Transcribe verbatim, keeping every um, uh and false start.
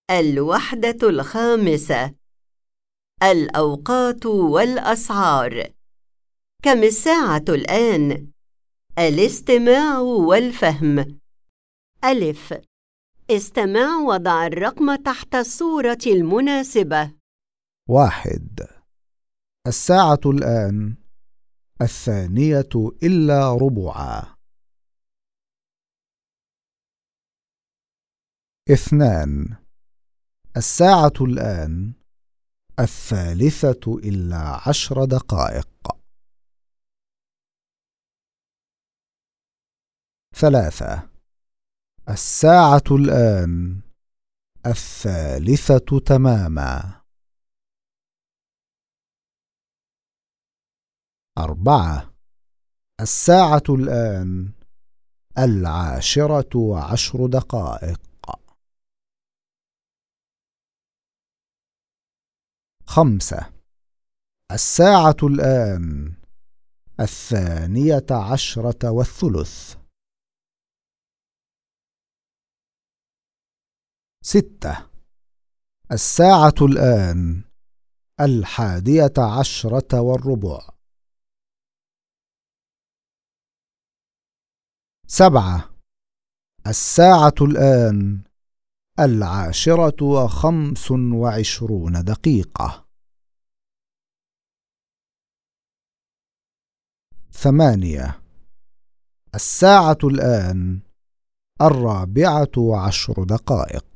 الوحدة الخامسة. الأوقات والأسعار. كم الساعة الآن؟ الاستماع والفهم. ألف. استمع وضع الرقم تحت الصورة المناسبة. واحد. الساعة الآن الثانية إلا ربعا. اثنان. الساعة الآن الثالثة إلا عشر دقائق. ثلاثة. الساعة الآن الثالثة تماما. أربعة. الساعة الآن العاشرة وعشر دقائق. خمسة. الساعة الآن الثانية عشرة والثلث. ستة. الساعة الآن الحادية عشرة والربع. سبعة. الساعة الآن العاشرة وخمس وعشرون دقيقة. ثمانية. الساعة الآن الرابعة وعشر دقائق.